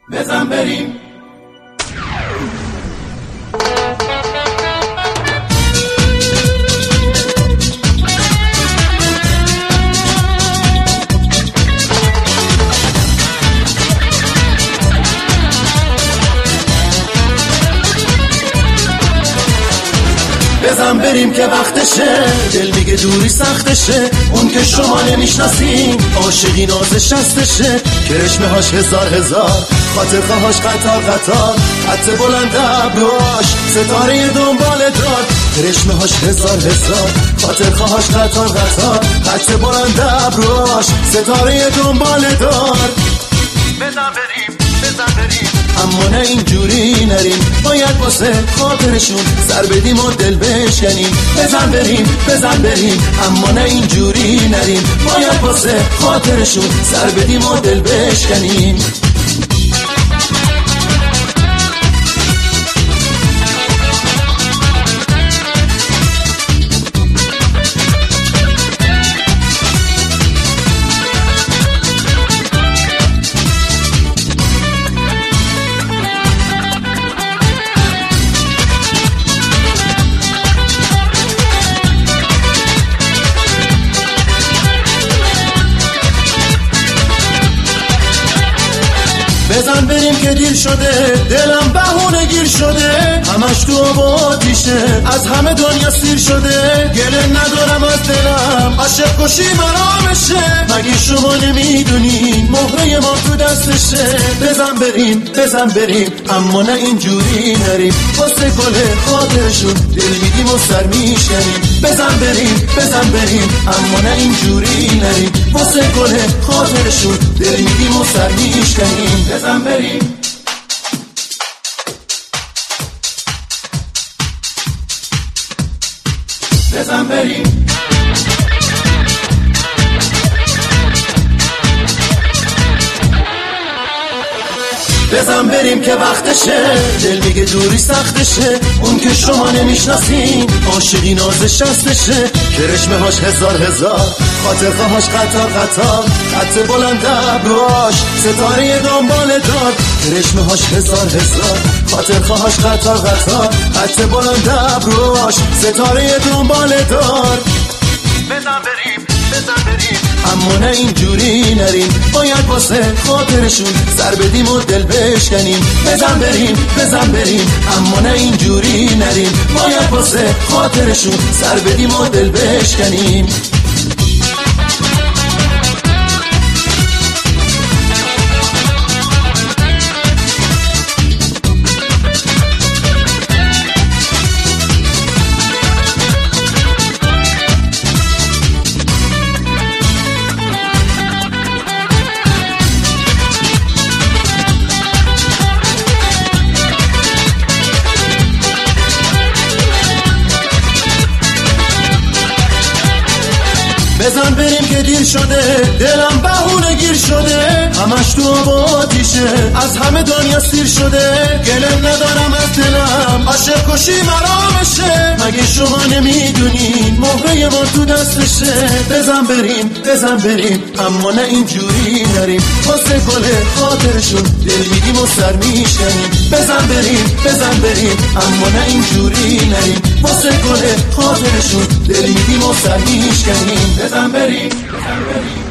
بزن بریم. بزن بریم که وقتشه، دل میگه دوری سختشه، اون که شما نمیشناسین عاشقی نازش هستشه، کرشمه هاش هزار خاطر خواهاش قطار حتی بلند ابروش ستاره دنبال دار، کرشمه هاش هزار خاطر خواهاش قطار حتی بلند ابروش ستاره دنبال دار. بزن بریم اما نه اینجوری نریم، باید واسه خاطرشون سر بدیم و دل بشکنیم. بزن بریم اما نه اینجوری نریم، باید واسه خاطرشون سر بدیم و دل بشکنیم. بزن بریم که دیر شده، دلم بهونه گیر شده، همش تو آبادیشه، از همه دنیا سیر شده، گله ندارم از دلم، عاشق کشی مرامشه، مگه شما نمیدونی مهره ما تو دستشه. بزن بریم اما نه اینجوری نریم، واسه گل خاطرشون دل میدیم و سر میشکنیم. بزن بریم اما نه اینجوری نریم، واسه گل خاطرشون دل میدیم و سر میشکنیم. بزن بریم بزن بریم که وقتشه، دل میگه دوری سختشه، اون که شما نمیشناسین عاشقی نازش هستشه، کرشمه هاش هزار خاطر خواهاش قطار حتی بلند ابروش ستاره دنبال دار، کرشمه هاش هزار خاطر خواهاش قطار حتی بلند ابروش ستاره دنبال دار. بزن بریم اما نه اینجوری نریم، باید واسه خاطرشون سر بدیم و دل بشکنیم. بزن بریم اما نه اینجوری نریم، باید واسه خاطرشون سر بدیم و دل بشکنیم. بزن بریم که دیر شده، دلم بهونه گیر شده، همش تو آبادیشه، از همه دنیا سیر شده، گله ندارم از دلم، عاشق کشی مرامشه، مگه شما نمیدونین مهره ما تو دستشه. بزن بریم اما نه اینجوری نریم، واسه گل خاطرشون دل میدیم و سر میشکنیم. بزن بریم اما نه اینجوری نریم، واسه گل خاطرشون دل میدیم و سر میشکنیم. بزن بریم